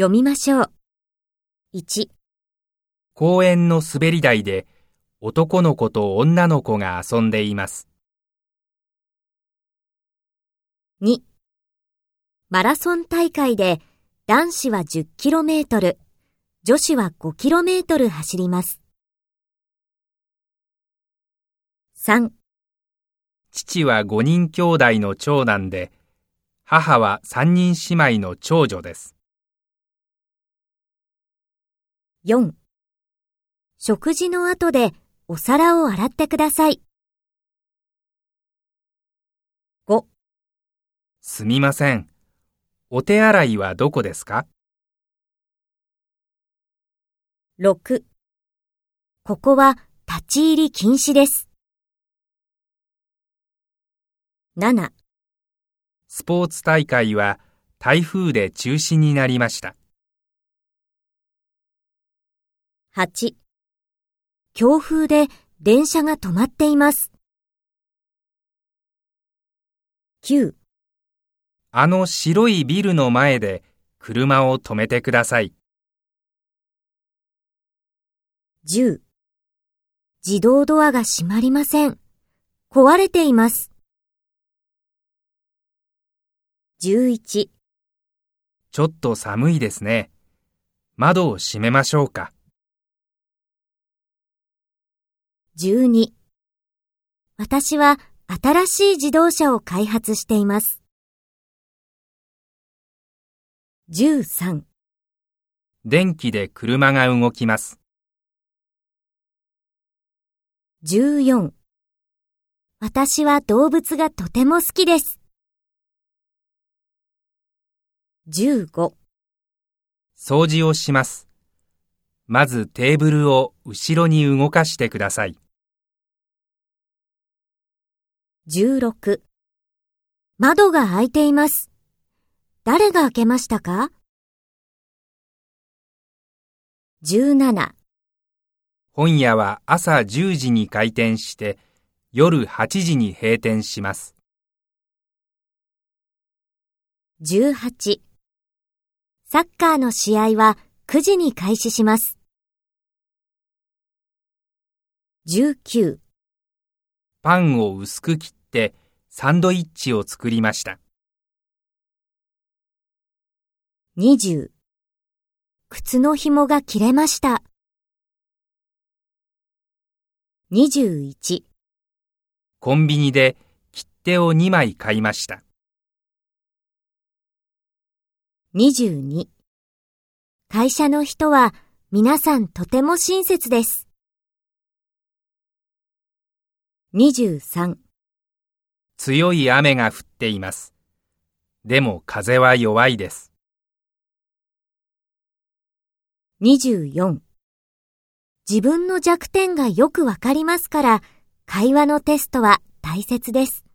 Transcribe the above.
読みましょう。1、 公園の滑り台で男の子と女の子が遊んでいます。 2、マラソン大会で男子は 10km、女子は 5km 走ります。3、 父は5人兄弟の長男で、母は3人姉妹の長女です。 4、食事の後でお皿を洗ってください。5、 すみません。お手洗いはどこですか 6、ここは立ち入り禁止です。7、 スポーツ大会は台風で中止になりました。 8、強風で電車が止まっています。9、 あの白いビルの前で車を止めてください。 10、自動ドアが閉まりません。壊れています。11、 ちょっと寒いですね。窓を閉めましょうか。 12、私は新しい自動車を開発しています。13、 電気で車が動きます。 14、私は動物がとても好きです。15、 掃除をします。まずテーブルを後ろに動かしてください。 16、窓が開いています。誰が開けましたか？ 17、 本屋は朝10時に開店して夜8時に閉店します。 18、サッカーの試合は9時に開始します。19、 パンを薄く切ってサンドイッチを作りました。 20、靴の紐が切れました。21、 コンビニで切手を2枚買いました。 22、会社の人は皆さんとても親切です。23、 強い雨が降っています。でも風は弱いです。 24、自分の弱点がよくわかりますから、会話のテストは大切です。